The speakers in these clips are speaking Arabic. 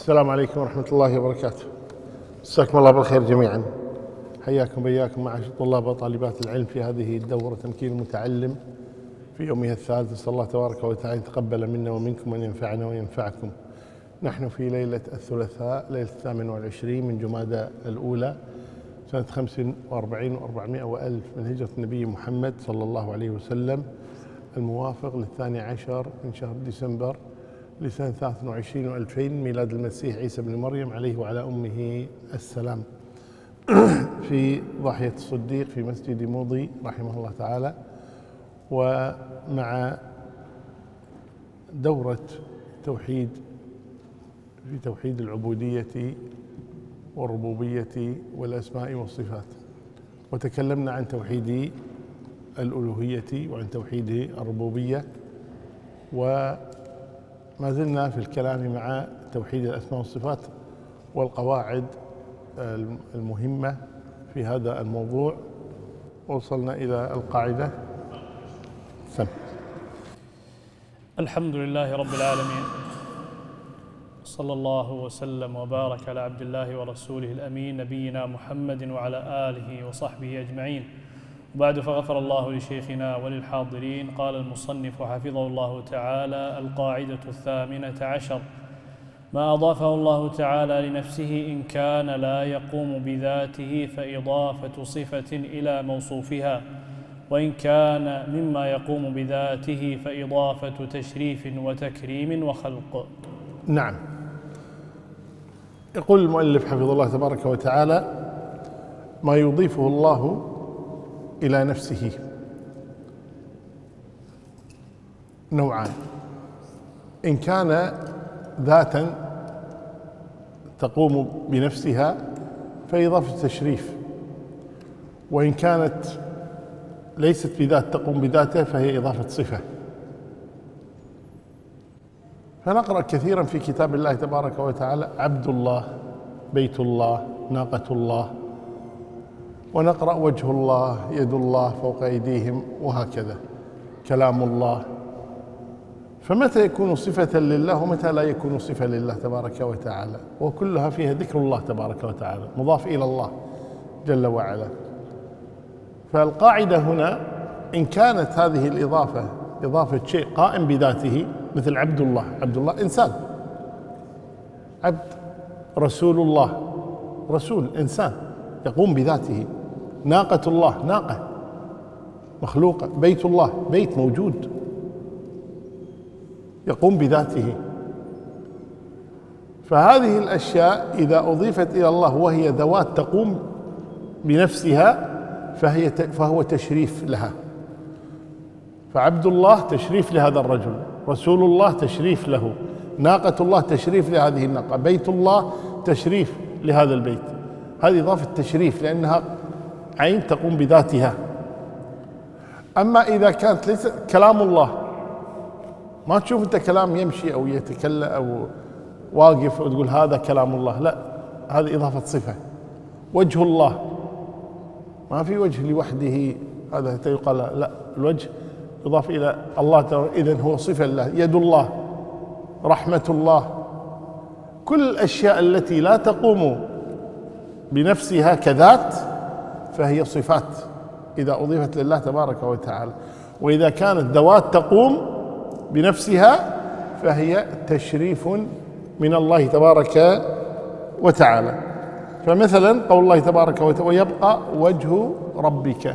السلام عليكم ورحمة الله وبركاته. مساكم الله بالخير جميعا. حياكم وإياكم معاشر طلاب وطالبات العلم في هذه الدورة تمكين المتعلم في يومها الثالث. نسأل الله تبارك وتعالى أن يتقبل منا ومنكم وأن ينفعنا وينفعكم. نحن في ليلة الثلاثاء ليلة 28 من جمادى الأولى سنة 45 و400 وألف من هجرة النبي محمد صلى الله عليه وسلم، الموافق ل12 من شهر ديسمبر لسنة 23 و2000 ميلاد المسيح عيسى بن مريم عليه وعلى أمه السلام، في ضاحية الصديق في مسجد موضي رحمه الله تعالى، ومع دورة توحيد في توحيد العبودية والربوبية والأسماء والصفات. وتكلمنا عن توحيد الألوهية وعن توحيد الربوبية، وما زلنا في الكلام مع توحيد الأسماء والصفات والقواعد المهمة في هذا الموضوع. وصلنا إلى القاعدة. الحمد لله رب العالمين، صلى الله وسلم وبارك على عبد الله ورسوله الأمين نبينا محمد وعلى آله وصحبه أجمعين. وبعد، فغفر الله لشيخنا وللحاضرين. قال المصنف حفظه الله تعالى: القاعدة 18: ما أضافه الله تعالى لنفسه إن كان لا يقوم بذاته فإضافة صفة إلى موصوفها، وإن كان مما يقوم بذاته فإضافة تشريف وتكريم وخلق. نعم. يقول المؤلف حفظه الله تبارك وتعالى: ما يضيفه الله إلى نفسه نوعان: إن كان ذاتا تقوم بنفسها فإضافة تشريف، وإن كانت ليست بذات تقوم بذاتها فهي إضافة صفة. فنقرأ كثيرا في كتاب الله تبارك وتعالى عبد الله، بيت الله، ناقة الله، ونقرأ وجه الله، يد الله فوق أيديهم، وهكذا كلام الله. فمتى يكون صفة لله ومتى لا يكون صفة لله تبارك وتعالى؟ وكلها فيها ذكر الله تبارك وتعالى مضاف إلى الله جل وعلا. فالقاعدة هنا: إن كانت هذه الإضافة إضافة شيء قائم بذاته، مثل عبد الله، عبد الله إنسان، عبد. رسول الله، رسول إنسان يقوم بذاته. ناقة الله، ناقة مخلوقة. بيت الله، بيت موجود يقوم بذاته. فهذه الأشياء إذا أضيفت إلى الله وهي ذوات تقوم بنفسها فهو تشريف لها. فعبد الله تشريف لهذا الرجل، رسول الله تشريف له، ناقة الله تشريف لهذه الناقة، بيت الله تشريف لهذا البيت. هذه إضافة تشريف لأنها عين تقوم بذاتها. أما إذا كانت ليس كلام الله، ما تشوف أنت كلام يمشي أو يتكلم أو واقف وتقول هذا كلام الله، لا، هذه إضافة صفة. وجه الله، ما في وجه لوحده، هذا يقال لا، الوجه يضاف إلى الله، إذن هو صفة لله. يد الله، رحمة الله، كل الأشياء التي لا تقوم بنفسها كذات فهي صفات إذا أضيفت لله تبارك وتعالى. وإذا كانت ذوات تقوم بنفسها فهي تشريف من الله تبارك وتعالى. فمثلا قول الله تبارك وتعالى: ويبقى وجه ربك.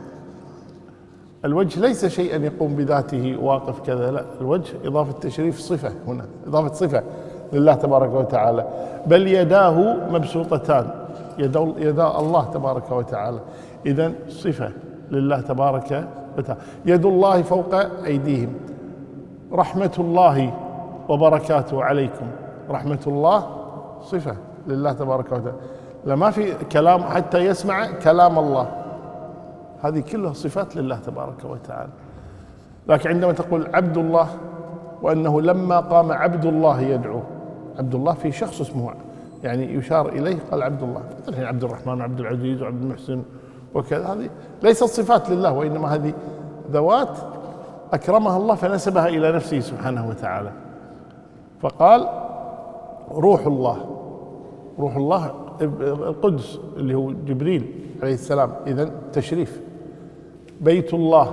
الوجه ليس شيئا يقوم بذاته واقف كذا، لا، الوجه إضافة تشريف صفة، هنا إضافة صفة لله تبارك وتعالى. بل يداه مبسوطتان، يدا الله تبارك وتعالى، إذن صفة لله تبارك وتعالى. يد الله فوق أيديهم. رحمة الله وبركاته عليكم، رحمة الله صفة لله تبارك وتعالى. لما في كلام حتى يسمع كلام الله، هذه كلها صفات لله تبارك وتعالى. لكن عندما تقول عبد الله، وأنه لما قام عبد الله يدعو، عبد الله في شخص اسمه يعني يشار إليه، قال عبد الله، مثل عبد الرحمن وعبد العزيز وعبد المحسن وكذا، هذه ليست صفات لله، وإنما هذه ذوات أكرمها الله فنسبها إلى نفسه سبحانه وتعالى. فقال: روح الله، روح الله القدس اللي هو جبريل عليه السلام، إذن تشريف. بيت الله،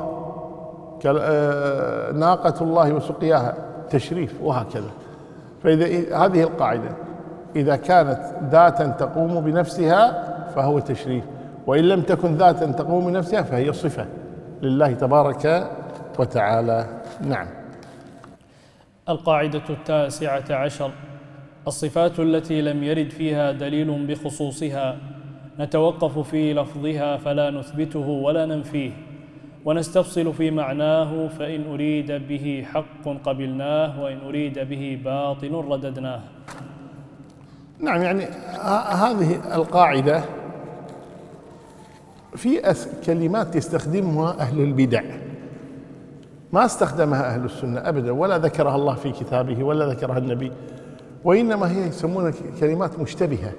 ناقة الله وسقياها، تشريف، وهكذا. فإذا هذه القاعدة، إذا كانت ذاتا تقوم بنفسها فهو تشريف، وإن لم تكن ذاتا تقوم بنفسها فهي صفة لله تبارك وتعالى. نعم. القاعدة 19: الصفات التي لم يرد فيها دليل بخصوصها نتوقف في لفظها فلا نثبته ولا ننفيه، ونستفصل في معناه، فإن أريد به حق قبلناه، وإن أريد به باطل رددناه. نعم، يعني هذه القاعدة في كلمات يستخدمها أهل البدع ما استخدمها أهل السنة أبدا، ولا ذكرها الله في كتابه ولا ذكرها النبي، وإنما هي يسمونها كلمات مشتبهة،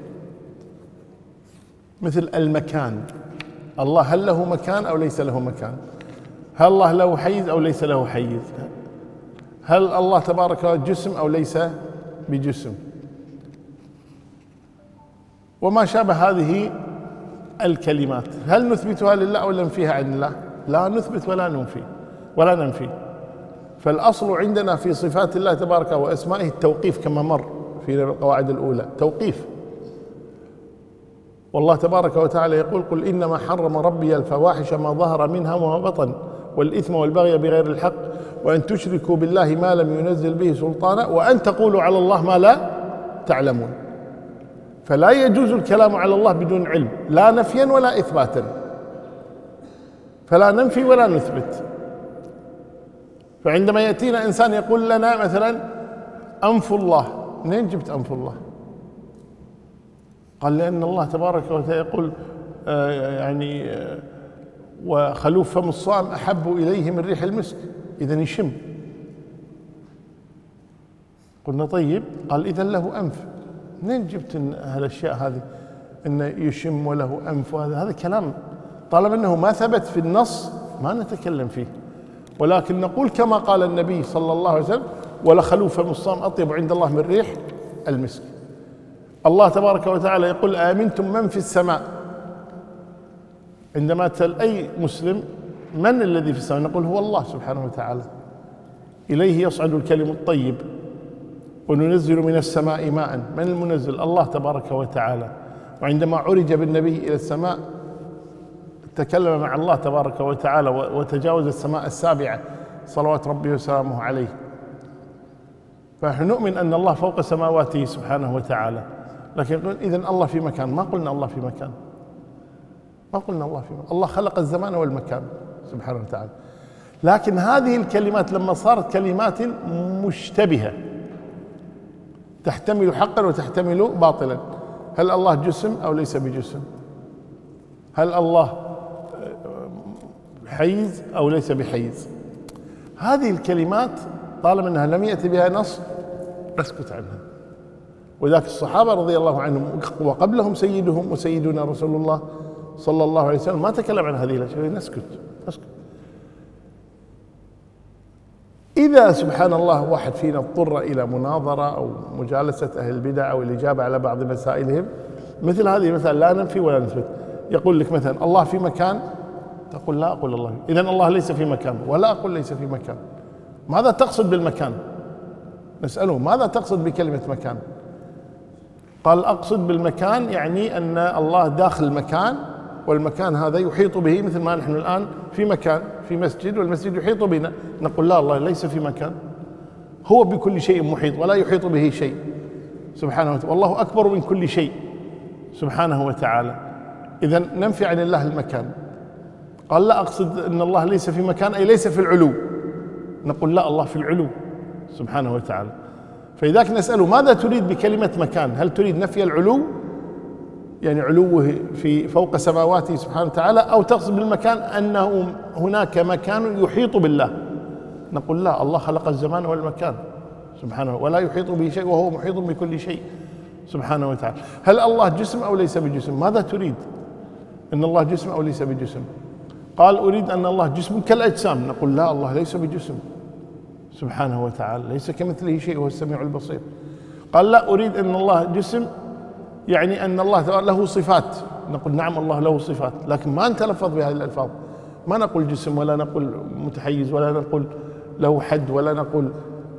مثل المكان. الله هل له مكان أو ليس له مكان؟ هل الله له حيز أو ليس له حيز؟ هل الله تبارك وتعالى جسم أو ليس بجسم؟ وما شابه هذه الكلمات، هل نثبتها لله أو ننفيها عن الله؟ لا نثبت ولا ننفي. فالأصل عندنا في صفات الله تبارك وأسمائه التوقيف، كما مر في القواعد الأولى، توقيف. والله تبارك وتعالى يقول: قل إنما حرم ربي الفواحش ما ظهر منها وما بطن والإثم والبغي بغير الحق وأن تشركوا بالله ما لم ينزل به سلطانا وأن تقولوا على الله ما لا تعلمون. فلا يجوز الكلام على الله بدون علم، لا نفيا ولا إثباتا، فلا ننفي ولا نثبت. فعندما يأتينا إنسان يقول لنا مثلا أنف الله، منين جبت أنف الله؟ قال: لأن الله تبارك وتعالى يقول وخلوف فم الصائم أحب إليه من ريح المسك، إذن يشم. قلنا: طيب. قال: إذن له أنف. منين جبت هالأشياء هذه إنه يشم وله أنف؟ هذا كلام طالما أنه ما ثبت في النص ما نتكلم فيه، ولكن نقول كما قال النبي صلى الله عليه وسلم: ولخلوف فم الصائم أطيب عند الله من ريح المسك. الله تبارك وتعالى يقول: آمنتم من في السماء. عندما تسأل أي مسلم من الذي في السماء، نقول: هو الله سبحانه وتعالى، إليه يصعد الكلم الطيب وننزل من السماء ماء. من المنزل؟ الله تبارك وتعالى. وعندما عرج بالنبي إلى السماء تكلم مع الله تبارك وتعالى وتجاوز السماء السابعة صلوات ربي وسلامه عليه. فنحن نؤمن أن الله فوق سماواته سبحانه وتعالى، لكن يقول: إذن الله في مكان. ما قلنا الله في مكان، ما قلنا الله في مكان. الله خلق الزمان والمكان سبحانه وتعالى. لكن هذه الكلمات لما صارت كلمات مشتبهة تحتمل حقا وتحتمل باطلا، هل الله جسم أو ليس بجسم؟ هل الله حيز أو ليس بحيز؟ هذه الكلمات طالما أنها لم يأتي بها نص نسكت عنها. وذاك الصحابة رضي الله عنهم وقبلهم سيدهم وسيدنا رسول الله صلى الله عليه وسلم ما تكلم عن هذه الأشياء، نسكت. إذا سبحان الله واحد فينا اضطر إلى مناظرة أو مجالسة أهل البدع أو الإجابة على بعض مسائلهم، مثل هذه مثلا لا ننفي ولا نثبت. يقول لك مثلا: الله في مكان، تقول: لا أقول الله. إذن الله ليس في مكان، ولا أقول ليس في مكان. ماذا تقصد بالمكان؟ نسأله: ماذا تقصد بكلمة مكان؟ قال: أقصد بالمكان يعني أن الله داخل المكان، والمكان هذا يحيط به، مثل ما نحن الآن في مكان، في مسجد، والمسجد يحيط بنا. نقول: لا، الله ليس في مكان، هو بكل شيء محيط ولا يحيط به شيء سبحانه وتعالى، والله أكبر من كل شيء سبحانه وتعالى. إذن ننفي عن الله المكان. قال: لا، أقصد أن الله ليس في مكان أي ليس في العلو. نقول: لا، الله في العلو سبحانه وتعالى. فلذلك نسأله: ماذا تريد بكلمة مكان؟ هل تريد نفي العلو يعني علوه في فوق سماواته سبحانه وتعالى، أو تقصد بالمكان أنه هناك مكان يحيط بالله؟ نقول: لا، الله خلق الزمان والمكان سبحانه ولا يحيط به شيء وهو محيط بكل شيء سبحانه وتعالى. هل الله جسم أو ليس بجسم؟ ماذا تريد؟ أن الله جسم أو ليس بجسم؟ قال: أريد أن الله جسم كالأجسام. نقول: لا، الله ليس بجسم سبحانه وتعالى، ليس كمثله شيء وهو السميع البصير. قال لا أريد أن الله جسم، يعني أن الله له صفات. نقول نعم الله له صفات، لكن ما نتلفظ بهذه الألفاظ، ما نقول جسم ولا نقول متحيز ولا نقول له حد ولا نقول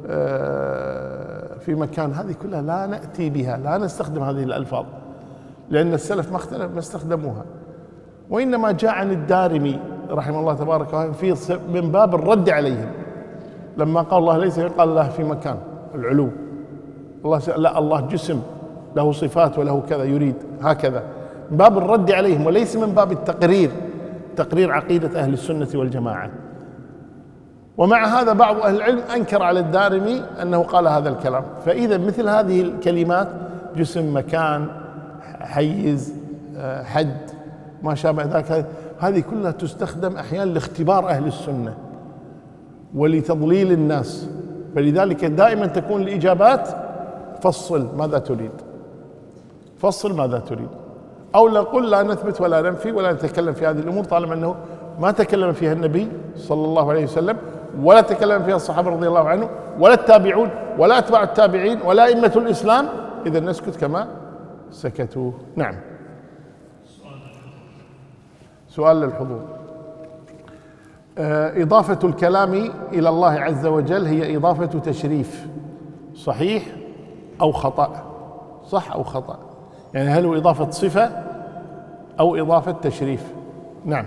في مكان. هذه كلها لا نأتي بها، لا نستخدم هذه الألفاظ، لأن السلف ما استخدموها، وإنما جاء عن الدارمي رحمه الله تبارك وتعالى في من باب الرد عليهم، لما قال الله ليس، قال الله في مكان العلو، الله لا الله جسم له صفات وله كذا يريد هكذا، من باب الرد عليهم وليس من باب تقرير عقيدة أهل السنة والجماعة. ومع هذا بعض أهل العلم أنكر على الدارمي أنه قال هذا الكلام. فإذا مثل هذه الكلمات جسم، مكان، حيز، حد، ما شابه ذلك، هذه كلها تستخدم أحيانا لاختبار أهل السنة ولتضليل الناس، فلذلك دائما تكون الإجابات فصل ماذا تريد، فصل ماذا تريد، أو نقول لا نثبت ولا ننفي ولا نتكلم في هذه الأمور طالما أنه ما تكلم فيها النبي صلى الله عليه وسلم، ولا تكلم فيها الصحابة رضي الله عنهم، ولا التابعون، ولا أتباع التابعين، ولا أئمة الإسلام، إذا نسكت كما سكتوا. نعم. سؤال للحضور. إضافة الكلام إلى الله عز وجل هي إضافة تشريف، صحيح أو خطأ؟ صح أو خطأ؟ يعني هل هو إضافة صفة أو إضافة تشريف؟ نعم.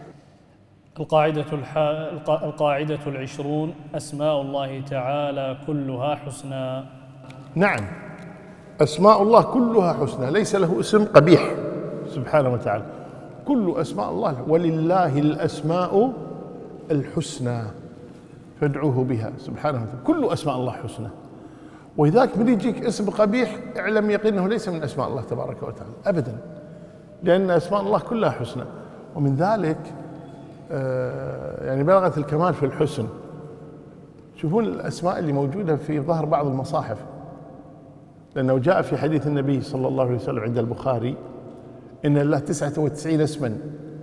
القاعدة 20: أسماء الله تعالى كلها حسنى. نعم، أسماء الله كلها حسنى، ليس له اسم قبيح سبحانه وتعالى، كل أسماء الله، ولله الأسماء الحسنى فادعوه بها سبحانه وتعالى، كل أسماء الله حسنى. ولذلك من يجيك اسم قبيح اعلم يقينه ليس من أسماء الله تبارك وتعالى أبدا، لأن أسماء الله كلها حسنى. ومن ذلك يعني بلغت الكمال في الحسن. شوفون الأسماء اللي موجودة في ظهر بعض المصاحف، لأنه جاء في حديث النبي صلى الله عليه وسلم عند البخاري إن الله 99 اسما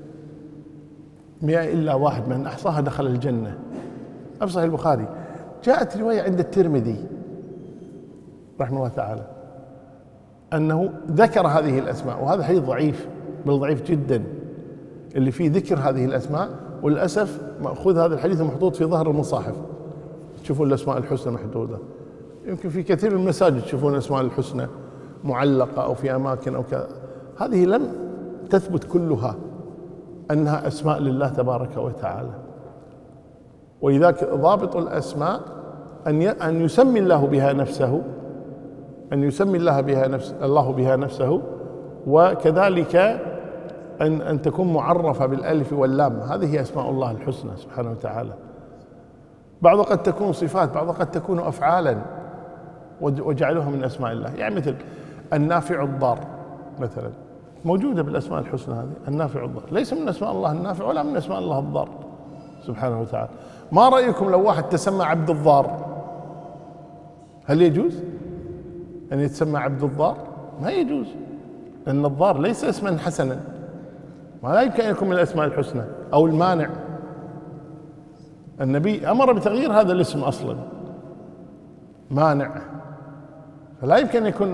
100 إلا واحد من أحصاها دخل الجنة، في صحيح البخاري. جاءت رواية عند الترمذي رحمه الله تعالى أنه ذكر هذه الأسماء، وهذا حديث ضعيف، بل ضعيف جدا، اللي فيه ذكر هذه الأسماء. وللأسف مأخوذ هذا الحديث محطوط في ظهر المصاحف، تشوفون الأسماء الحسنى محدودة، يمكن في كثير من المساجد تشوفون الأسماء الحسنى معلقة أو في أماكن أو كذا. هذه لم تثبت كلها أنها أسماء لله تبارك وتعالى. ولذلك ضابط الأسماء أن يسمي الله بها نفسه، أن يسمي الله بها نفسه، وكذلك أن تكون معرفة بالألف واللام. هذه هي أسماء الله الحسنى سبحانه وتعالى. بعضها قد تكون صفات، بعضها قد تكون أفعالا وجعلوها من أسماء الله. يعني مثل النافع الضار مثلا، موجودة بالأسماء الحسنى هذه، النافع الضار ليس من أسماء الله النافع ولا من أسماء الله الضار سبحانه وتعالى. ما رأيكم لو واحد تسمى عبد الضار، هل يجوز أن يتسمى عبد الضار؟ ما يجوز، لأن الضار ليس اسما حسنا، ما لا يمكن أن يكون من الأسماء الحسنى. أو المانع، النبي أمر بتغيير هذا الاسم أصلا، مانع، فلا يمكن أن يكون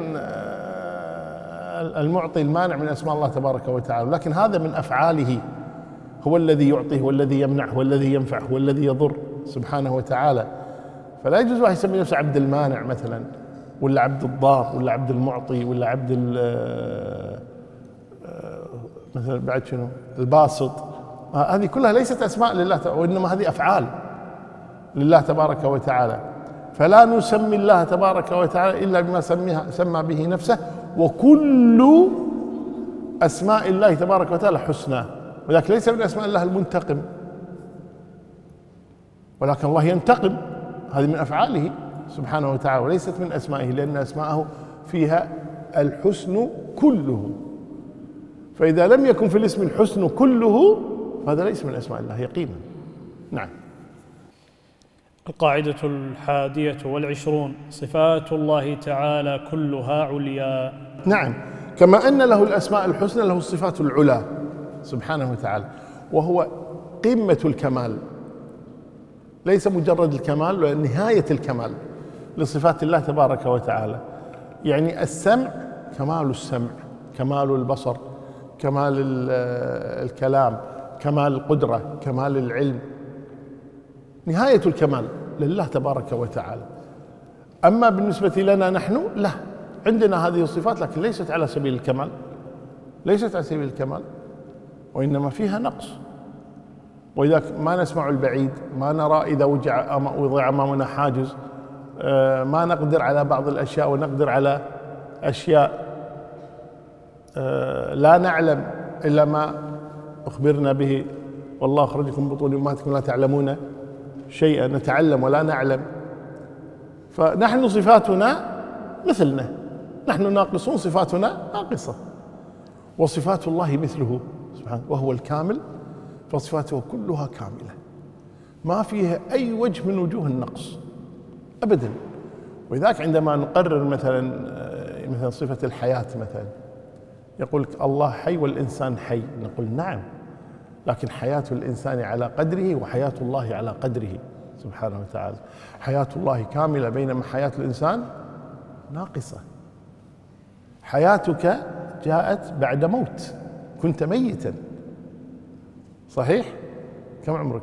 المعطي المانع من أسماء الله تبارك وتعالى، لكن هذا من أفعاله، هو الذي يعطي، هو الذي يمنع، هو الذي ينفع، هو الذي يضر سبحانه وتعالى. فلا يجوز واحد يسمي نفسه عبد المانع مثلا، ولا عبد الضار، ولا عبد المعطي، ولا عبد مثلا بعد شنو الباسط. هذه كلها ليست أسماء لله، وإنما هذه أفعال لله تبارك وتعالى. فلا نسمي الله تبارك وتعالى إلا بما سمى به نفسه، وكل أسماء الله تبارك وتعالى حسنى. ولكن ليس من أسماء الله المنتقم، ولكن الله ينتقم، هذه من أفعاله سبحانه وتعالى وليست من أسمائه، لأن أسماءه فيها الحسن كله. فإذا لم يكن في الاسم الحسن كله فهذا ليس من أسماء الله يقينا. نعم. القاعدة 21: صفات الله تعالى كلها عليا. نعم، كما أن له الأسماء الحسنى له الصفات العلى سبحانه وتعالى، وهو قمة الكمال، ليس مجرد الكمال، بل نهاية الكمال لصفات الله تبارك وتعالى. يعني السمع كمال السمع، كمال البصر، كمال الكلام، كمال القدرة، كمال العلم، نهاية الكمال لله تبارك وتعالى. أما بالنسبة لنا نحن لا، عندنا هذه الصفات لكن ليست على سبيل الكمال، ليست على سبيل الكمال، وإنما فيها نقص. وإذا ما نسمع البعيد، ما نرى إذا وضع أمامنا حاجز، ما نقدر على بعض الأشياء ونقدر على أشياء، لا نعلم إلا ما أخبرنا به، والله أخرجكم من بطون أمهاتكم لا تعلمون شيئا، نتعلم ولا نعلم. فنحن صفاتنا مثلنا، نحن ناقصون، صفاتنا ناقصة، وصفات الله مثله سبحانه وهو الكامل، فصفاته كلها كاملة ما فيها أي وجه من وجوه النقص أبدا. ولذلك عندما نقرر مثلا صفة الحياة مثلا، يقول لك الله حي والإنسان حي، نقول نعم، لكن حياة الإنسان على قدره وحياة الله على قدره سبحانه وتعالى. حياة الله كاملة بينما حياة الإنسان ناقصة. حياتك جاءت بعد موت، كنت ميتا صحيح؟ كم عمرك؟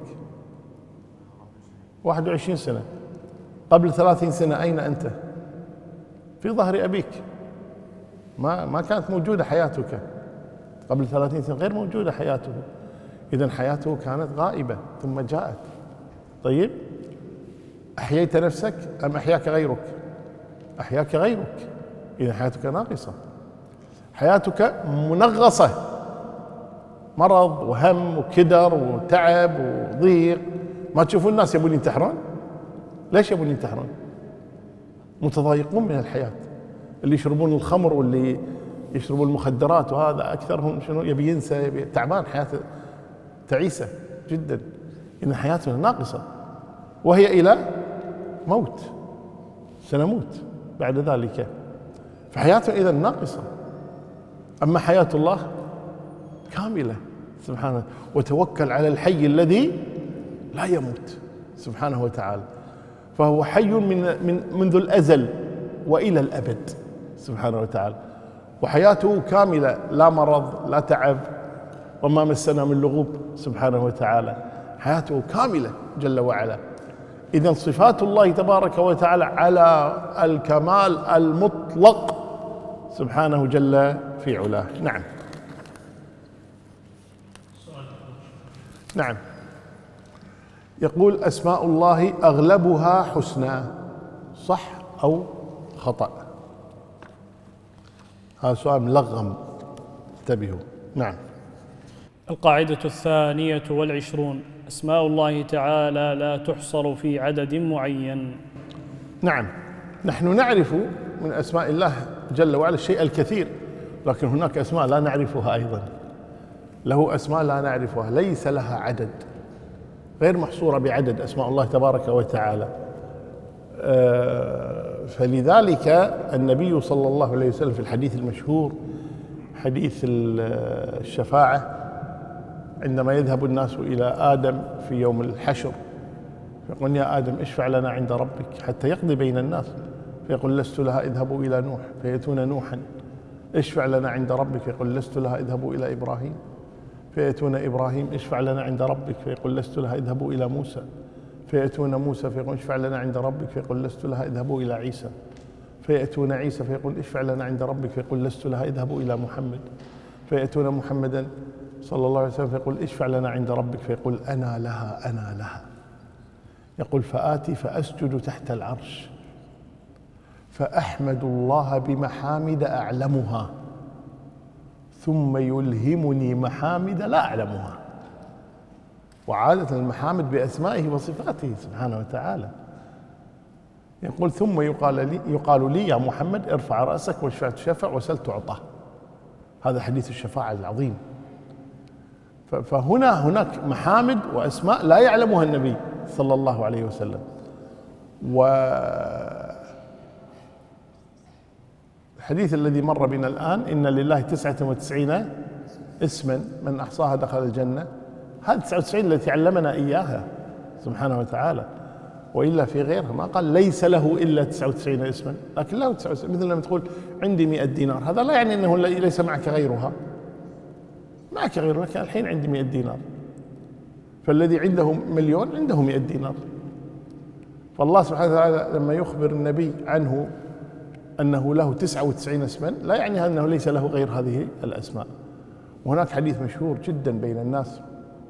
21 سنة. قبل 30 سنة أين أنت؟ في ظهر أبيك، ما كانت موجودة حياتك قبل 30 سنة، غير موجودة حياته، إذن حياته كانت غائبة ثم جاءت. طيب أحييت نفسك أم أحياك غيرك؟ أحياك غيرك، إذن حياتك ناقصة، حياتك منغصة، مرض وهم وكدر وتعب وضيق. ما تشوفون الناس يبون ينتحرون؟ ليش يبون ينتحرون؟ متضايقون من الحياة. اللي يشربون الخمر واللي يشربون المخدرات، وهذا أكثرهم شنو يبي ينسى، يبي تعبان، حياته تعيسة جدا. إن حياتنا ناقصة وهي إلى موت، سنموت بعد ذلك، فحياتنا إذا ناقصة. أما حياة الله كاملة سبحانه، وتوكل على الحي الذي لا يموت سبحانه وتعالى، فهو حي منذ الأزل وإلى الأبد سبحانه وتعالى، وحياته كاملة، لا مرض لا تعب وما مسنا من لغوب سبحانه وتعالى، حياته كاملة جل وعلا. إذن صفات الله تبارك وتعالى على الكمال المطلق سبحانه جل في علاه. نعم نعم. يقول أسماء الله أغلبها حسنى، صح أو خطأ؟ هذا سؤال ملغم، انتبهوا. نعم. القاعدة 22 أسماء الله تعالى لا تحصر في عدد معين. نعم، نحن نعرف من أسماء الله جل وعلا الشيء الكثير، لكن هناك أسماء لا نعرفها أيضا، له أسماء لا نعرفها، ليس لها عدد، غير محصورة بعدد أسماء الله تبارك وتعالى. فلذلك النبي صلى الله عليه وسلم في الحديث المشهور، حديث الشفاعة، عندما يذهب الناس إلى آدم في يوم الحشر فيقول يا آدم اشفع لنا عند ربك حتى يقضي بين الناس، فيقول لست لها اذهبوا إلى نوح، فيأتون نوحا اشفع لنا عند ربك، فيقول لست لها اذهبوا إلى إبراهيم، فيأتون إبراهيم اشفع لنا عند ربك، فيقول لست لها اذهبوا إلى موسى، فيأتون موسى فيقول اشفع لنا عند ربك، فيقول لست لها اذهبوا إلى عيسى، فيأتون عيسى فيقول اشفع لنا عند ربك، فيقول لست لها اذهبوا إلى محمد، فيأتون محمدا صلى الله عليه وسلم فيقول اشفع لنا عند ربك، فيقول أنا لها أنا لها. يقول فآتي فأسجد تحت العرش فأحمد الله بمحامد أعلمها ثم يلهمني محامد لا أعلمها. وعادة المحامد بأسمائه وصفاته سبحانه وتعالى. يقول ثم يقال لي يا محمد ارفع رأسك واشفع تشفع وسل تعطى. هذا حديث الشفاعة العظيم. هناك محامد وأسماء لا يعلمها النبي صلى الله عليه وسلم. والحديث الذي مر بنا الآن إن لله 99 اسما من أحصاها دخل الجنة، هذه 99 التي علمنا إياها سبحانه وتعالى. وإلا في غيرها ما قال ليس له إلا 99 اسما، لكن له 99. مثل لما تقول عندي 100 دينار، هذا لا يعني أنه ليس معك غيرها، معك غيرها، لكن الحين عندي 100 دينار. فالذي عنده مليون عنده 100 دينار. فالله سبحانه وتعالى لما يخبر النبي عنه أنه له 99 اسما لا يعني أنه ليس له غير هذه الأسماء. وهناك حديث مشهور جدا بين الناس،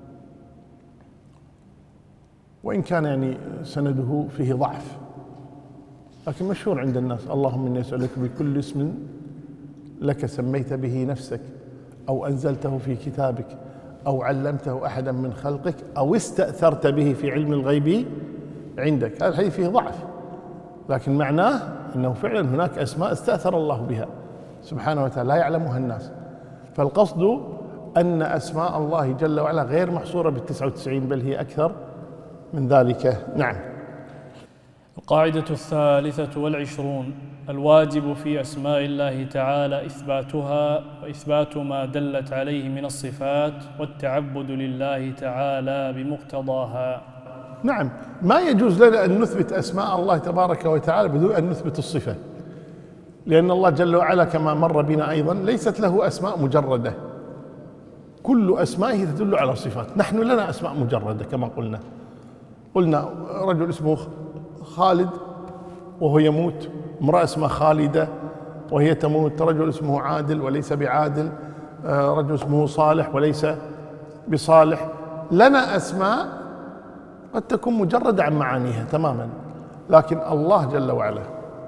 وإن كان يعني سنده فيه ضعف، لكن مشهور عند الناس: اللهم إني أسألك بكل اسم لك سميت به نفسك أو أنزلته في كتابك أو علمته أحدا من خلقك أو استأثرت به في علم الغيب عندك. هذا الحديث فيه ضعف، لكن معناه أنه فعلا هناك أسماء استأثر الله بها سبحانه وتعالى لا يعلمها الناس. فالقصد أن أسماء الله جل وعلا غير محصورة بال99، بل هي أكثر من ذلك. نعم. القاعدة 23: الواجب في أسماء الله تعالى إثباتها وإثبات ما دلت عليه من الصفات والتعبد لله تعالى بمقتضاها. نعم، ما يجوز لنا أن نثبت أسماء الله تبارك وتعالى بدون أن نثبت الصفة، لأن الله جل وعلا كما مر بنا أيضا ليست له أسماء مجردة، كل أسمائه تدل على صفات. نحن لنا أسماء مجردة كما قلنا رجل اسمه خالد وهو يموت، امرأة اسمها خالدة وهي تموت، رجل اسمه عادل وليس بعادل، رجل اسمه صالح وليس بصالح. لنا أسماء قد تكون مجردة عن معانيها تماما، لكن الله جل وعلا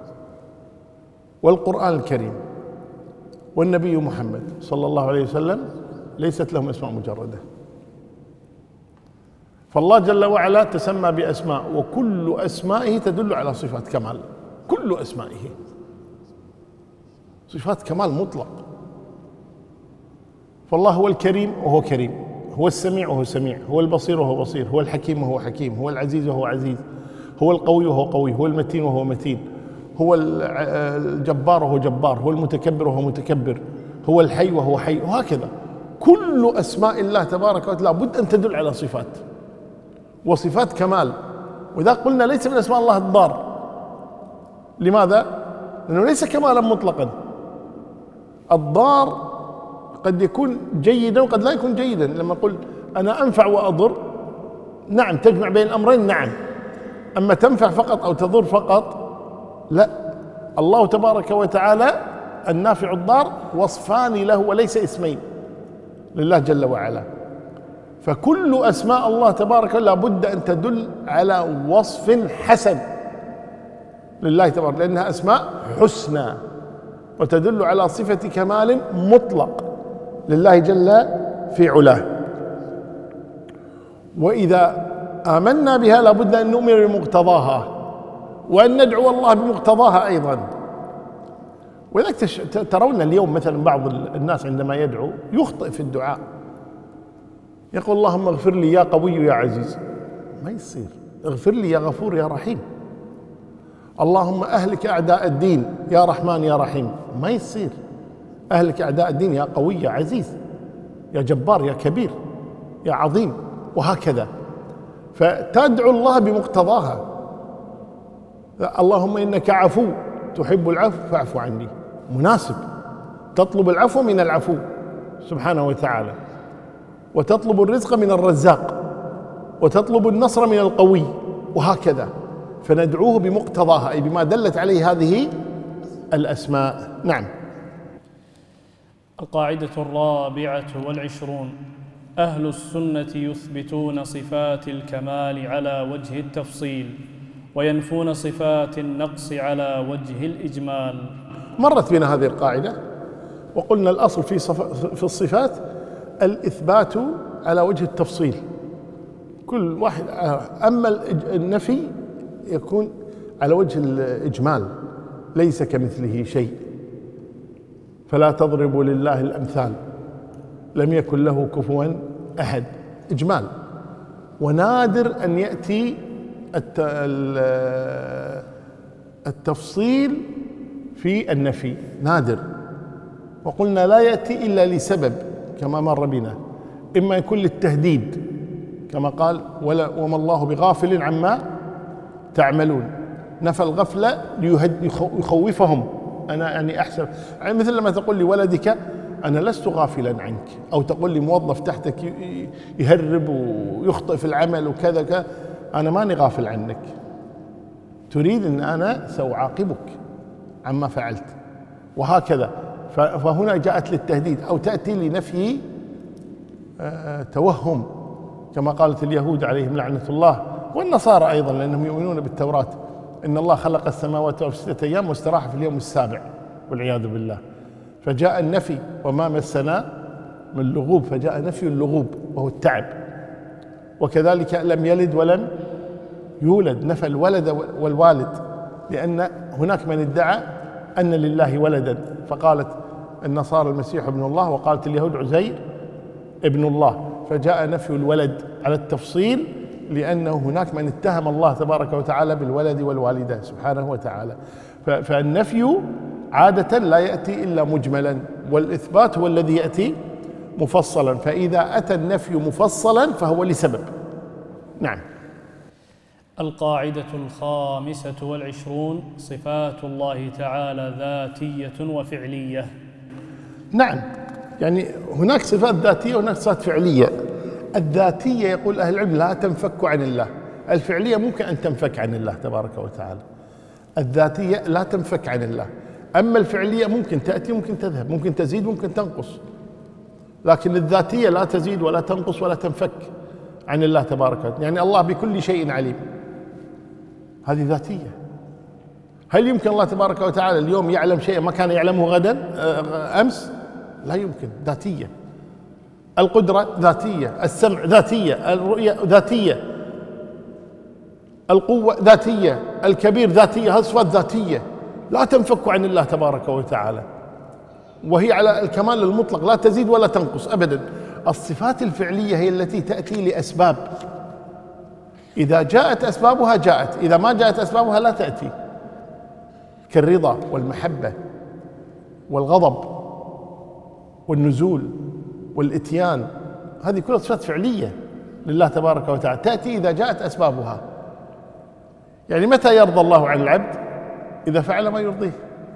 والقرآن الكريم والنبي محمد صلى الله عليه وسلم ليست لهم أسماء مجردة. فالله جل وعلا تسمى بأسماء، وكل أسمائه تدل على صفات كمال، كل أسمائه صفات كمال مطلق. فالله هو الكريم وهو كريم، هو السميع وهو سميع، هو البصير وهو بصير، هو الحكيم وهو حكيم، هو العزيز وهو عزيز، هو القوي وهو قوي، هو المتين وهو متين، هو الجبار وهو جبار، هو المتكبر وهو متكبر، هو الحي وهو حي، وهكذا. كل أسماء الله تبارك وتعالى لابد أن تدل على صفات، وصفات كمال. وإذا قلنا ليس من أسماء الله الضار، لماذا؟ لأنه ليس كمالا مطلقا. الضار قد يكون جيدا وقد لا يكون جيدا. لما نقول أنا أنفع وأضر، نعم تجمع بين الأمرين، نعم. أما تنفع فقط أو تضر فقط، لا. الله تبارك وتعالى النافع الضار وصفان له وليس اسمين لله جل وعلا. فكل أسماء الله تبارك وتعالى لابد أن تدل على وصف حسن لله تبارك، لأنها أسماء حسنى وتدل على صفة كمال مطلق لله جل في علاه. وإذا آمنا بها لابد أن نؤمن بمقتضاها وأن ندعو الله بمقتضاها أيضا. ولذلك ترون اليوم مثلا بعض الناس عندما يدعو يخطئ في الدعاء، يقول اللهم اغفر لي يا قوي يا عزيز. ما يصير. اغفر لي يا غفور يا رحيم. اللهم أهلك أعداء الدين يا رحمن يا رحيم. ما يصير. أهلك أعداء الدين يا قوي يا عزيز يا جبار يا كبير يا عظيم، وهكذا. فتدعو الله بمقتضاها. اللهم إنك عفو تحب العفو فاعف عني، مناسب. تطلب العفو من العفو سبحانه وتعالى، وتطلب الرزق من الرزاق، وتطلب النصر من القوي، وهكذا. فندعوه بمقتضاها، أي بما دلت عليه هذه الأسماء. نعم. القاعدة 24: أهل السنة يثبتون صفات الكمال على وجه التفصيل، وينفون صفات النقص على وجه الإجمال. مرت بنا هذه القاعدة، وقلنا الأصل في الصفات الإثبات على وجه التفصيل، كل واحد. أما النفي يكون على وجه الإجمال، ليس كمثله شيء، فلا تضربوا لله الأمثال، لم يكن له كفوا أحد، إجمال. ونادر أن يأتي التفصيل في النفي، نادر. وقلنا لا يأتي إلا لسبب كما مر بنا، إما يكون للتهديد كما قال وما الله بغافل عما تعملون. نفى الغفلة ليخوفهم. أنا يعني أحسب، يعني مثل لما تقول لي ولدك أنا لست غافلا عنك، أو تقول لي موظف تحتك يهرب ويخطئ في العمل وكذا كذا، أنا ماني غافل عنك، تريد أن أنا سأعاقبك عما فعلت، وهكذا. فهنا جاءت للتهديد، أو تأتي لنفي توهم، كما قالت اليهود عليهم لعنة الله، والنصارى أيضا لأنهم يؤمنون بالتوراة إن الله خلق السماوات والأرض في 6 أيام واستراح في اليوم السابع والعياذ بالله. فجاء النفي وما مسنا من لغوب، فجاء نفي اللغوب وهو التعب. وكذلك لم يلد ولم يولد، نفى الولد والوالد، لأن هناك من ادعى أن لله ولدا، فقالت النصارى المسيح ابن الله، وقالت اليهود عزير ابن الله، فجاء نفي الولد على التفصيل، لأنه هناك من اتهم الله تبارك وتعالى بالولد والوالدة سبحانه وتعالى. فالنفي عادة لا يأتي إلا مجملا، والإثبات هو الذي يأتي مفصلا، فإذا أتى النفي مفصلا فهو لسبب. نعم. القاعدة 25 صفات الله تعالى ذاتية وفعلية. نعم، يعني هناك صفات ذاتية وهناك صفات فعلية. الذاتية يقول أهل العلم لا تنفك عن الله، الفعلية ممكن أن تنفك عن الله تبارك وتعالى. الذاتية لا تنفك عن الله، أما الفعلية ممكن تأتي ممكن تذهب، ممكن تزيد ممكن تنقص، لكن الذاتية لا تزيد ولا تنقص ولا تنفك عن الله تبارك وتعالى. يعني الله بكل شيء عليم، هذه ذاتية. هل يمكن الله تبارك وتعالى اليوم يعلم شيء ما كان يعلمه غدا أمس؟ لا يمكن، ذاتية. القدرة ذاتية، السمع ذاتية، الرؤية ذاتية، القوة ذاتية، الكبير ذاتية، هذه صفات ذاتية لا تنفك عن الله تبارك وتعالى، وهي على الكمال المطلق لا تزيد ولا تنقص أبدا. الصفات الفعلية هي التي تأتي لأسباب، إذا جاءت أسبابها جاءت، إذا ما جاءت أسبابها لا تأتي، كالرضا والمحبة والغضب والنزول والإتيان، هذه كلها صفات فعلية لله تبارك وتعالى، تأتي إذا جاءت أسبابها. يعني متى يرضى الله عن العبد؟ إذا فعل ما يرضيه،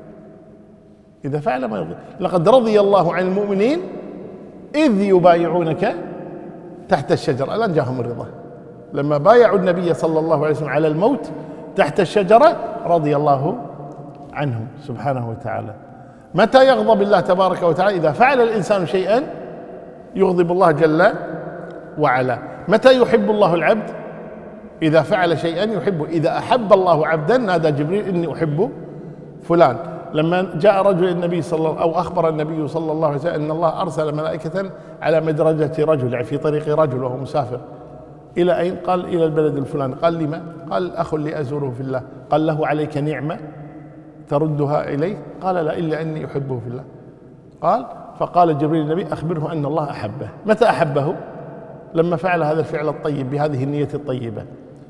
إذا فعل ما يرضيه. لقد رضي الله عن المؤمنين إذ يبايعونك تحت الشجرة، الآن جاءهم الرضا لما بايعوا النبي صلى الله عليه وسلم على الموت تحت الشجرة، رضي الله عنهم سبحانه وتعالى. متى يغضب الله تبارك وتعالى؟ إذا فعل الإنسان شيئا يغضب الله جل وعلا. متى يحب الله العبد؟ إذا فعل شيئا يحبه. إذا أحب الله عبدا نادى جبريل إني أحب فلان. لما جاء رجل النبي أو أخبر النبي صلى الله عليه وسلم أن الله أرسل ملائكة على مدرجة رجل، يعني في طريق رجل وهو مسافر، إلى أين؟ قال إلى البلد الفلاني. قال لما؟ قال أخ لي أزوره في الله. قال له عليك نعمة تردها إليه؟ قال لا، إلا أني أحبه في الله. قال فقال جبريل النبي أخبره أن الله أحبه. متى أحبه؟ لما فعل هذا الفعل الطيب بهذه النية الطيبة.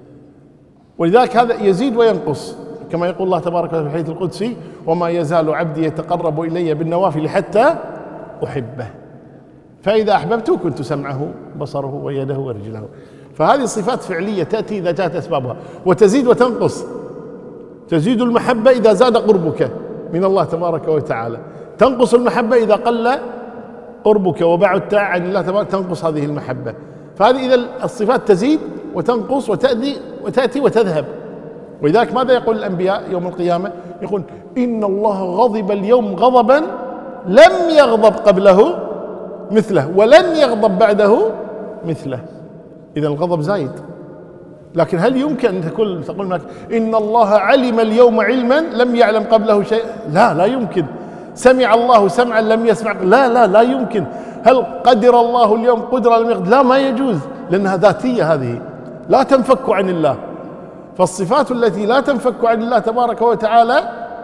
ولذلك هذا يزيد وينقص، كما يقول الله تبارك وتعالى في الحديث القدسي: وما يزال عبدي يتقرب إلي بالنوافل حتى أحبه، فإذا أحببته كنت سمعه بصره ويده ورجله. فهذه صفات فعلية تأتي إذا جاءت أسبابها، وتزيد وتنقص. تزيد المحبة إذا زاد قربك من الله تبارك وتعالى، تنقص المحبة إذا قل قربك وبعدت عن الله تبارك، تنقص هذه المحبة. فهذه إذا الصفات تزيد وتنقص وتأتي وتذهب. ولذلك ماذا يقول الأنبياء يوم القيامة؟ يقول: إن الله غضب اليوم غضبا لم يغضب قبله مثله ولن يغضب بعده مثله. إذا الغضب زايد. لكن هل يمكن أن تقول لك إن الله علم اليوم علما لم يعلم قبله شيء؟ لا يمكن. سمع الله سمعا لم يسمع؟ لا يمكن. هل قدر الله اليوم قدرة لم يقدر؟ لا، ما يجوز، لأنها ذاتية، هذه لا تنفك عن الله. فالصفات التي لا تنفك عن الله تبارك وتعالى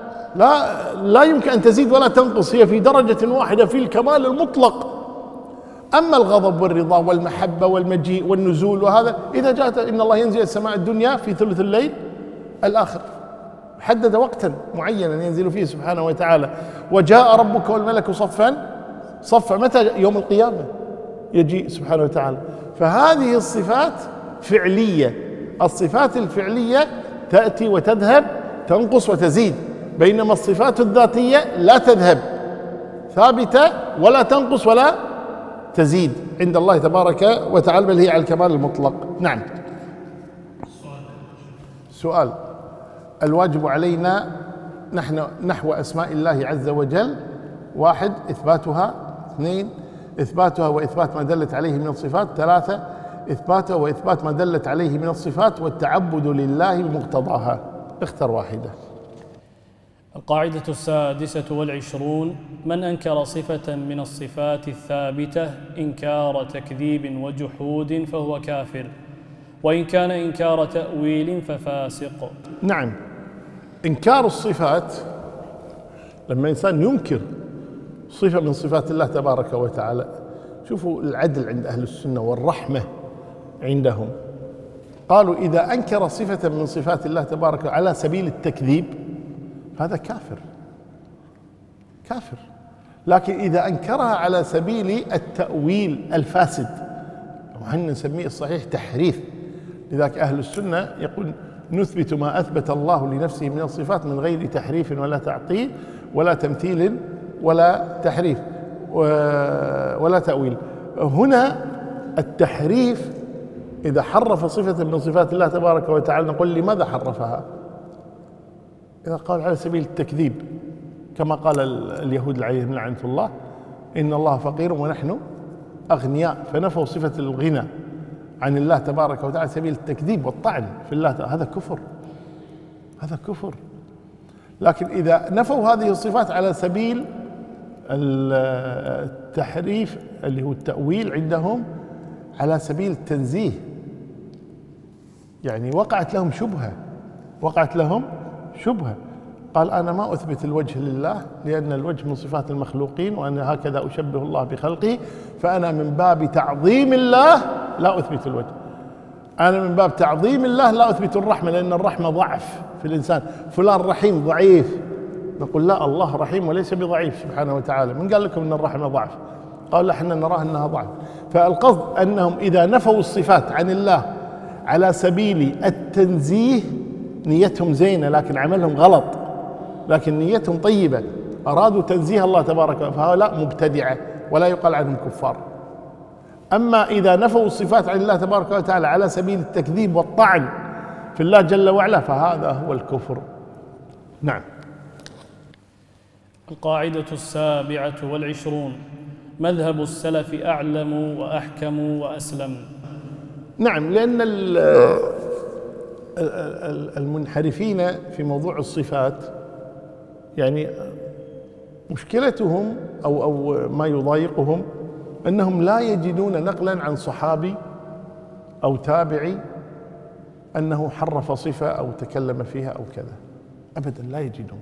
لا يمكن أن تزيد ولا تنقص، هي في درجة واحدة في الكمال المطلق. أما الغضب والرضا والمحبة والمجيء والنزول وهذا إذا جاءت، إن الله ينزل السماء الدنيا في ثلث الليل الآخر، حدد وقتا معينا ينزل فيه سبحانه وتعالى. وجاء ربك والملك صفا، متى؟ يوم القيامة يجيء سبحانه وتعالى. فهذه الصفات فعلية. الصفات الفعلية تأتي وتذهب، تنقص وتزيد، بينما الصفات الذاتية لا تذهب، ثابتة ولا تنقص ولا تزيد عند الله تبارك وتعالى، بل هي على الكمال المطلق. نعم. سؤال: الواجب علينا نحن نحو أسماء الله عز وجل: 1 إثباتها، 2 إثباتها وإثبات ما دلت عليه من الصفات، 3 إثباتها وإثبات ما دلت عليه من الصفات والتعبد لله بمقتضاها. اختر واحدة. القاعدة 26: من أنكر صفة من الصفات الثابتة إنكار تكذيب وجحود فهو كافر، وإن كان إنكار تأويل ففاسق. نعم، إنكار الصفات لما إنسان ينكر صفة من صفات الله تبارك وتعالى. شوفوا العدل عند أهل السنة والرحمة عندهم، قالوا إذا أنكر صفة من صفات الله تبارك وتعالى على سبيل التكذيب هذا كافر، كافر. لكن إذا أنكرها على سبيل التأويل الفاسد، وهن نسميه الصحيح تحريف، لذلك أهل السنة يقول نثبت ما أثبت الله لنفسه من الصفات من غير تحريف ولا تعطيل ولا تمثيل ولا تحريف ولا تأويل. هنا التحريف إذا حرف صفة من صفات الله تبارك وتعالى نقول لماذا حرفها؟ إذا قال على سبيل التكذيب، كما قال اليهود عليهم لعنة الله: إن الله فقير ونحن أغنياء، فنفوا صفة الغنى عن الله تبارك وتعالى على سبيل التكذيب والطعن في الله، هذا كفر، هذا كفر. لكن إذا نفوا هذه الصفات على سبيل التحريف اللي هو التأويل عندهم، على سبيل التنزيه، يعني وقعت لهم شبهة، وقعت لهم شبهة. قال أنا ما أثبت الوجه لله لأن الوجه من صفات المخلوقين وأنا هكذا أشبه الله بخلقه، فأنا من باب تعظيم الله لا أثبت الوجه، أنا من باب تعظيم الله لا أثبت الرحمة، لأن الرحمة ضعف في الإنسان، فلان رحيم ضعيف، نقول لا، الله رحيم وليس بضعيف سبحانه وتعالى، من قال لكم أن الرحمة ضعف؟ قال لا، احنا نراها أنها ضعف. فالقصد أنهم إذا نفوا الصفات عن الله على سبيل التنزيه نيتهم زينة لكن عملهم غلط، لكن نيتهم طيبة، أرادوا تنزيه الله تبارك وتعالى، فهؤلاء مبتدعة ولا يقال عنهم كفار. أما إذا نفوا الصفات عن الله تبارك وتعالى على سبيل التكذيب والطعن في الله جل وعلا فهذا هو الكفر. نعم. القاعدة 27: مذهب السلف أعلم وأحكم وأسلم. نعم، لأن المنحرفين في موضوع الصفات يعني مشكلتهم أو ما يضايقهم أنهم لا يجدون نقلا عن صحابي أو تابعي أنه حرف صفة أو تكلم فيها أو كذا، أبدا لا يجدون.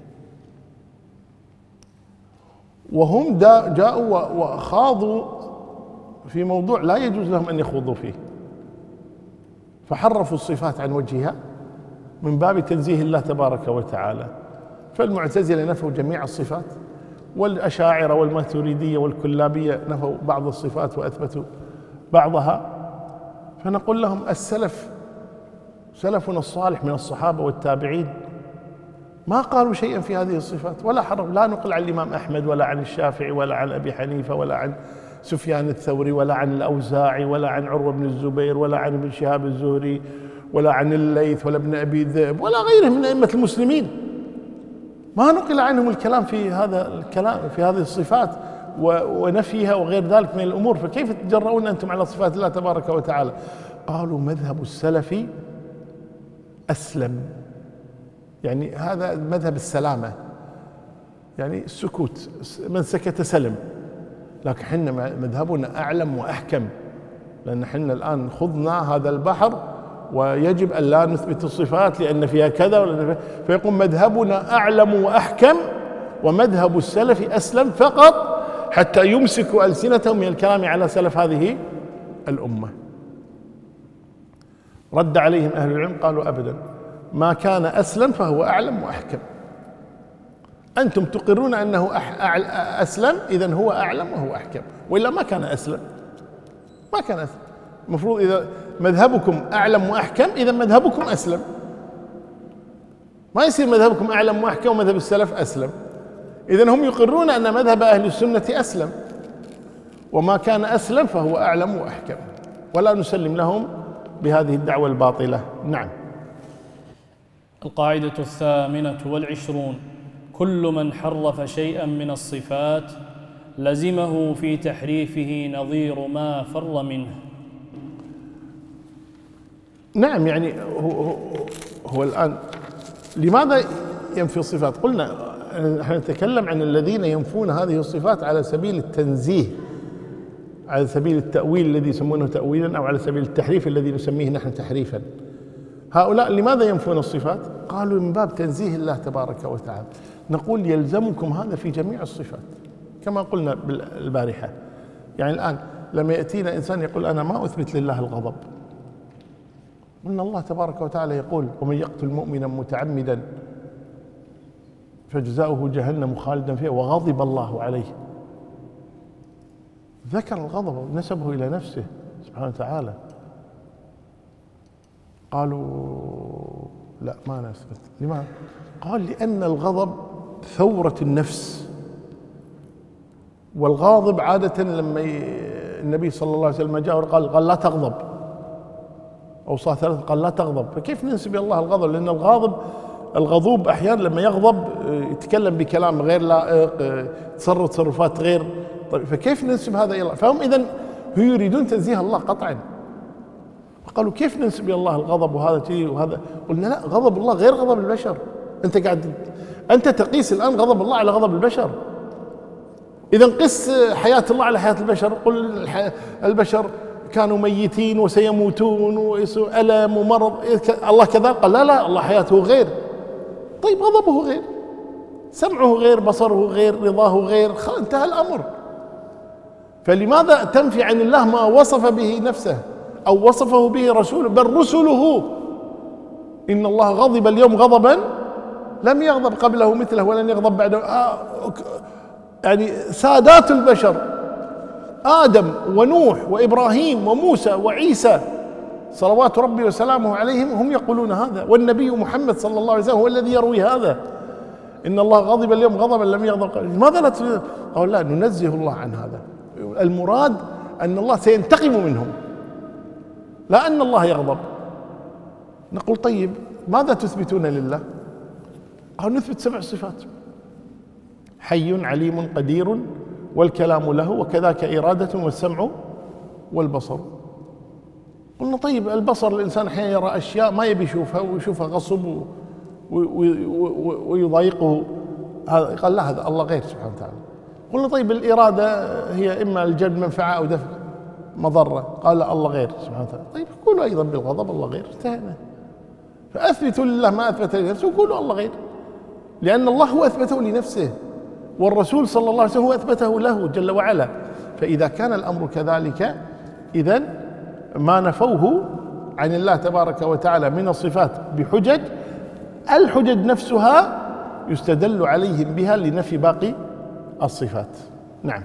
وهم جاءوا وخاضوا في موضوع لا يجوز لهم أن يخوضوا فيه، فحرفوا الصفات عن وجهها من باب تنزيه الله تبارك وتعالى. فالمعتزلة نفوا جميع الصفات، والأشاعرة والماتريدية والكلابية نفوا بعض الصفات وأثبتوا بعضها. فنقول لهم السلف، سلفنا الصالح من الصحابة والتابعين ما قالوا شيئا في هذه الصفات ولا حرف، لا نقل عن الإمام أحمد ولا عن الشافعي ولا عن أبي حنيفة ولا عن سفيان الثوري ولا عن الأوزاعي ولا عن عروة بن الزبير ولا عن ابن شهاب الزهري ولا عن الليث ولا ابن أبي ذئب ولا غيرهم من أئمة المسلمين، ما نقل عنهم الكلام في هذا الكلام في هذه الصفات ونفيها وغير ذلك من الأمور، فكيف تتجرؤون أنتم على صفات الله تبارك وتعالى؟ قالوا مذهب السلف أسلم، يعني هذا مذهب السلامة، يعني السكوت، من سكت سلم. لكن حنا مذهبنا أعلم وأحكم، لأن حنا الآن خضنا هذا البحر ويجب أن لا نثبت الصفات لأن فيها كذا، فيقول مذهبنا أعلم وأحكم ومذهب السلف أسلم فقط، حتى يمسكوا ألسنتهم من الكلام على سلف هذه الأمة. رد عليهم أهل العلم قالوا أبدا، ما كان أسلم فهو أعلم وأحكم. أنتم تقرون أنه أسلم، إذن هو أعلم وهو أحكم، وإلا ما كان أسلم، ما كان أسلم. المفروض إذا مذهبكم أعلم وأحكم إذا مذهبكم أسلم. ما يصير مذهبكم أعلم وأحكم ومذهب السلف أسلم. إذن هم يقرون أن مذهب أهل السنة أسلم، وما كان أسلم فهو أعلم وأحكم، ولا نسلم لهم بهذه الدعوة الباطلة. نعم. القاعدة 28: كل من حرف شيئا من الصفات لزمه في تحريفه نظير ما فر منه. نعم، يعني هو الآن لماذا ينفي الصفات؟ قلنا نحن نتكلم عن الذين ينفون هذه الصفات على سبيل التنزيه، على سبيل التأويل الذي يسمونه تأويلا، أو على سبيل التحريف الذي نسميه نحن تحريفا. هؤلاء لماذا ينفون الصفات؟ قالوا من باب تنزيه الله تبارك وتعالى. نقول يلزمكم هذا في جميع الصفات كما قلنا البارحة. يعني الآن لما يأتينا إنسان يقول أنا ما أثبت لله الغضب، قلنا الله تبارك وتعالى يقول ومن يقتل مؤمنا متعمدا فجزاؤه جهنم خالدا فيها وغضب الله عليه. ذكر الغضب ونسبه إلى نفسه سبحانه وتعالى. قالوا لا ما نثبت. لماذا؟ قال لأن الغضب ثورة النفس، والغاضب عادة لما النبي صلى الله عليه وسلم جاء قال لا تغضب، أوصى ثلاثة قال لا تغضب. فكيف ننسب إلى الله الغضب؟ لأن الغضوب أحيانا لما يغضب يتكلم بكلام غير لائق، يتصرف تصرفات غير. طيب فكيف ننسب هذا إلى الله؟ فهم إذن يريدون تنزيه الله قطعا. قالوا كيف ننسب إلى الله الغضب وهذا شيء وهذا؟ قلنا لا، غضب الله غير غضب البشر. أنت تقيس الآن غضب الله على غضب البشر. إذا قس حياة الله على حياة البشر. قل البشر كانوا ميتين وسيموتون وألم ومرض، الله كذا؟ قال لا، الله حياته غير. طيب غضبه غير، سمعه غير، بصره غير، رضاه غير، انتهى الأمر. فلماذا تنفي عن الله ما وصف به نفسه أو وصفه به رسوله؟ بل رسله إن الله غضب اليوم غضبا لم يغضب قبله مثله ولن يغضب بعده. يعني سادات البشر آدم ونوح وإبراهيم وموسى وعيسى صلوات ربي وسلامه عليهم هم يقولون هذا، والنبي محمد صلى الله عليه وسلم هو الذي يروي هذا، إن الله غضب اليوم غضبا لم يغضب. لماذا لا قال لا ننزه الله عن هذا؟ المراد أن الله سينتقم منهم، لا أن الله يغضب. نقول طيب ماذا تثبتون لله؟ قال نثبت 7 صفات: حي عليم قدير والكلام له وكذاك إرادة والسمع والبصر. قلنا طيب البصر الإنسان أحيانا يرى أشياء ما يبي يشوفها ويشوفها غصب ويضايقه، قال لا هذا الله غير سبحانه وتعالى. قلنا طيب الإرادة هي إما الجلب منفعة أو دفع مضرة، قال لا الله غير سبحانه وتعالى. طيب قولوا أيضا بالغضب الله غير، انتهينا. فأثبتوا لله ما أثبت لنفسه وقولوا الله غير، لأن الله هو أثبته لنفسه والرسول صلى الله عليه وسلم هو أثبته له جل وعلا. فإذا كان الأمر كذلك إذن ما نفوه عن الله تبارك وتعالى من الصفات بحجج، الحجج نفسها يستدل عليهم بها لنفي باقي الصفات. نعم.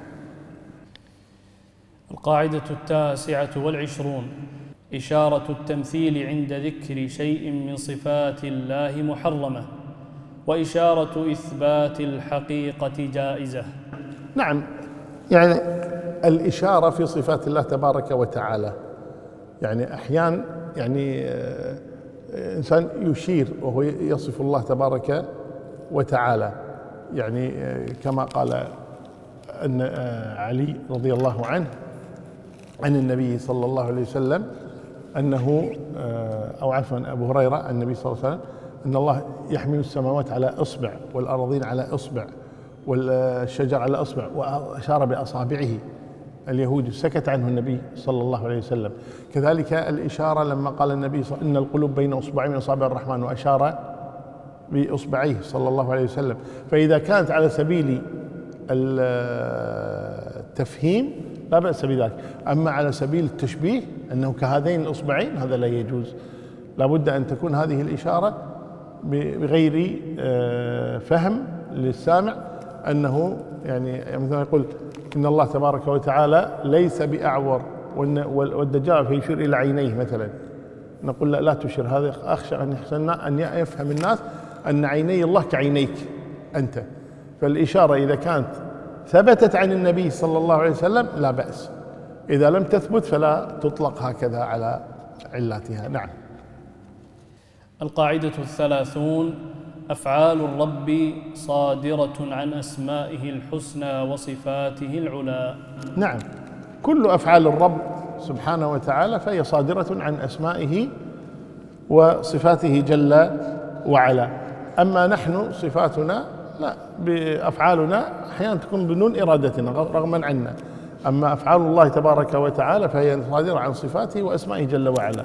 القاعدة 29: إشارة التمثيل عند ذكر شيء من صفات الله محرمة، وإشارة إثبات الحقيقة جائزة. نعم، يعني الإشارة في صفات الله تبارك وتعالى، يعني أحيانا يعني إنسان يشير وهو يصف الله تبارك وتعالى، يعني كما قال أن علي رضي الله عنه عن النبي صلى الله عليه وسلم أنه، أو عفوا أبو هريرة عن النبي صلى الله عليه وسلم أن الله يحمل السماوات على إصبع والأراضين على إصبع والشجر على إصبع، وأشار بأصابعه اليهود سكت عنه النبي صلى الله عليه وسلم. كذلك الإشارة لما قال النبي إن القلوب بين أصبعين من أصابع الرحمن، وأشار بإصبعيه صلى الله عليه وسلم. فإذا كانت على سبيل التفهيم لا بأس بذلك، أما على سبيل التشبيه أنه كهذين الإصبعين هذا لا يجوز. لا بد أن تكون هذه الإشارة بغير فهم للسامع، أنه يعني مثلا يقول إن الله تبارك وتعالى ليس بأعور والدجال فيشير إلى عينيه مثلا، نقول لا تشير، هذا أخشى أن يفهم الناس أن عيني الله كعينيك أنت، فالإشارة إذا كانت ثبتت عن النبي صلى الله عليه وسلم لا بأس، إذا لم تثبت فلا تطلق هكذا على علاتها. نعم. القاعدة 30: أفعال الرب صادرة عن أسمائه الحسنى وصفاته العلى. نعم، كل أفعال الرب سبحانه وتعالى فهي صادرة عن أسمائه وصفاته جل وعلا. أما نحن صفاتنا لا، بأفعالنا أحيانا تكون بدون إرادتنا رغما عنا، أما أفعال الله تبارك وتعالى فهي صادرة عن صفاته وأسمائه جل وعلا،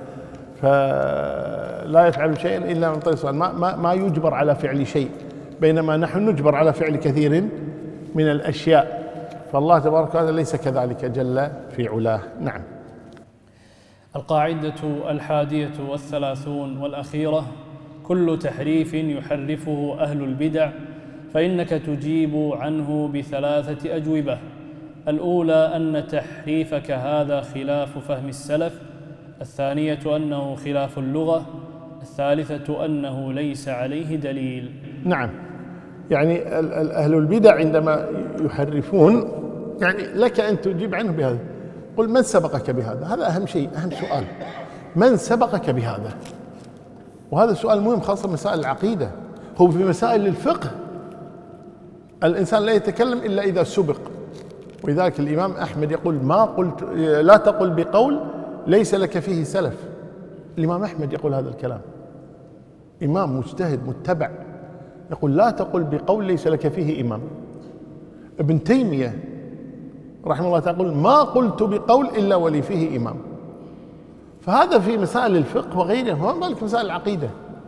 فلا يفعل شيئا إلا من طريق الصفات، ما يجبر على فعل شيء، بينما نحن نجبر على فعل كثير من الأشياء، فالله تبارك وتعالى ليس كذلك جل في علاه. نعم. القاعدة 31 والأخيرة: كل تحريف يحرفه أهل البدع فإنك تجيب عنه ب3 أجوبة. الأولى أن تحريفك هذا خلاف فهم السلف، الثانية أنه خلاف اللغة، الثالثة أنه ليس عليه دليل. نعم، يعني أهل البدع عندما يحرفون يعني لك أن تجيب عنه بهذا، قل من سبقك بهذا؟ هذا أهم شيء، أهم سؤال، من سبقك بهذا؟ وهذا سؤال مهم خاصة مسائل العقيدة. هو في مسائل الفقه الإنسان لا يتكلم إلا إذا سبق، ولذلك الإمام أحمد يقول لا تقل بقول ليس لك فيه سلف. الإمام أحمد يقول هذا الكلام، إمام مجتهد متبع، يقول لا تقل بقول ليس لك فيه إمام. ابن تيمية رحمه الله تقول ما قلت بقول إلا ولي فيه إمام. فهذا في مسائل الفقه وغيرها، وما بالك مسائل العقيدة.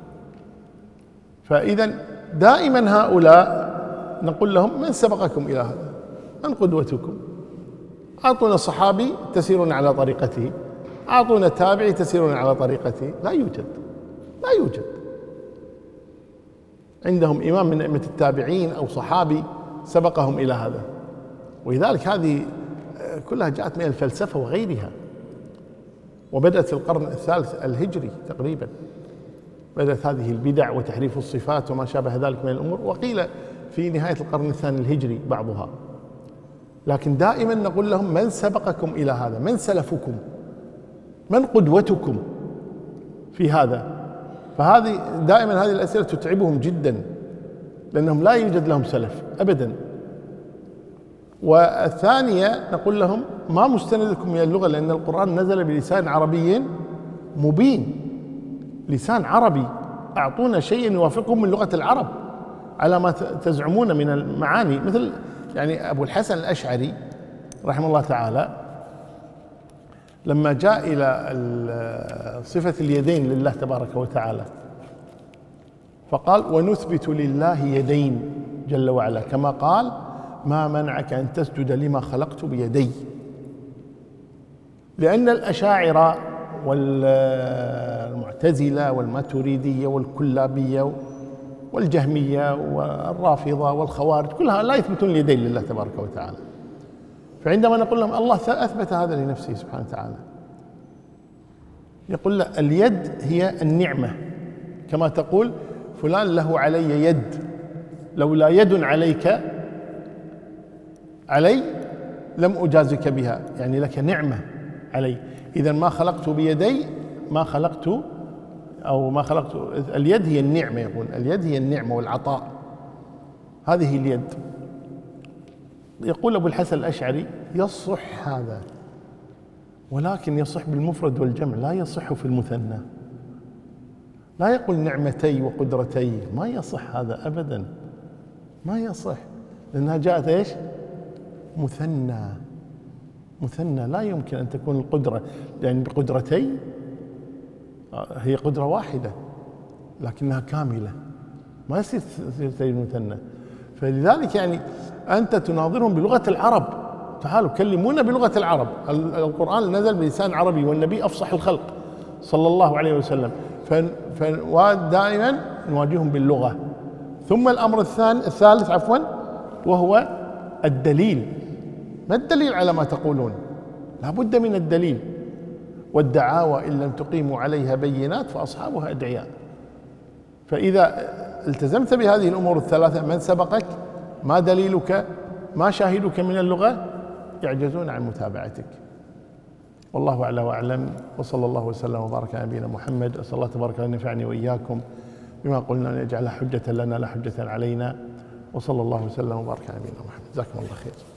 فإذا دائما هؤلاء نقول لهم من سبقكم إلى هذا؟ من قدوتكم؟ أعطونا صحابي تسيرون على طريقته، أعطونا تابعي تسيرون على طريقته. لا يوجد، لا يوجد عندهم إمام من أئمة التابعين أو صحابي سبقهم إلى هذا. ولذلك هذه كلها جاءت من الفلسفة وغيرها، وبدأت في القرن الثالث الهجري تقريبا، بدأت هذه البدع وتحريف الصفات وما شابه ذلك من الأمور، وقيل في نهاية القرن الثاني الهجري بعضها. لكن دائما نقول لهم من سبقكم إلى هذا؟ من سلفكم؟ من قدوتكم في هذا؟ فهذه دائما هذه الأسئلة تتعبهم جدا، لأنهم لا يوجد لهم سلف أبدا. والثانية نقول لهم ما مستندكم من اللغة، لأن القرآن نزل بلسان عربي مبين، لسان عربي، أعطونا شيئا يوافقهم من لغة العرب على ما تزعمون من المعاني. مثل يعني أبو الحسن الأشعري رحمه الله تعالى لما جاء إلى صفة اليدين لله تبارك وتعالى فقال ونثبت لله يدين جل وعلا، كما قال ما منعك أن تسجد لما خلقت بيدي. لأن الأشاعرة والمعتزلة والماتريدية والكلابية والجهمية والرافضة والخوارج كلها لا يثبتون اليدين لله تبارك وتعالى. فعندما نقول لهم الله أثبت هذا لنفسه سبحانه وتعالى، يقول لا، اليد هي النعمة، كما تقول فلان له علي يد، لولا يد عليك علي لم أجازك بها، يعني لك نعمة علي. إذا ما خلقت بيدي ما خلقت اليد هي النعمة، يقول اليد هي النعمة والعطاء، هذه اليد. يقول أبو الحسن الأشعري يصح هذا، ولكن يصح بالمفرد والجمع، لا يصح في المثنى. لا يقول نعمتي وقدرتي، ما يصح هذا أبدا، ما يصح، لأنها جاءت إيش؟ مثنى، لا يمكن أن تكون القدرة، لأن بقدرتي هي قدرة واحدة لكنها كاملة، ما يصير مثنى. فلذلك يعني أنت تناظرهم بلغة العرب، تعالوا كلمونا بلغة العرب. القرآن نزل بلسان عربي والنبي أفصح الخلق صلى الله عليه وسلم، ودائما نواجههم باللغة. ثم الأمر الثالث وهو الدليل. ما الدليل على ما تقولون؟ لا بد من الدليل. والدعاوى إن لم تقيموا عليها بينات فأصحابها أدعياء. فإذا التزمت بهذه الأمور الثلاثة من سبقك؟ ما دليلك؟ ما شاهدك من اللغة؟ يعجزون عن متابعتك. والله أعلى وأعلم، وصلى الله وسلم وبارك على نبينا محمد. أسأل الله تبارك وتعالى أن ينفعني وإياكم بما قلنا، أن يجعلها حجة لنا لا حجة علينا. وصلى الله وسلم وبارك على نبينا محمد. جزاكم الله خير.